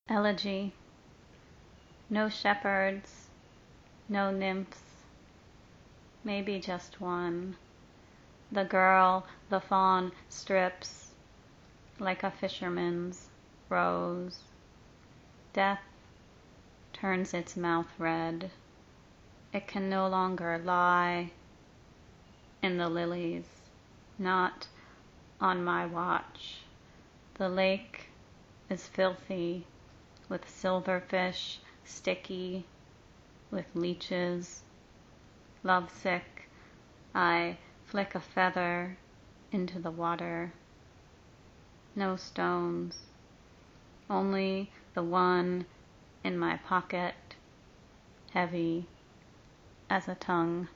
Elegy. No shepherds, no nymphs, maybe just one. The girl the fawn strips like a fisherman's rose. Death turns its mouth red. It can no longer lie in the lilies, not on my watch. The lake is filthy with silverfish, sticky with leeches. Lovesick, I flick a feather into the water. No stones, only the one in my pocket, heavy as a tongue.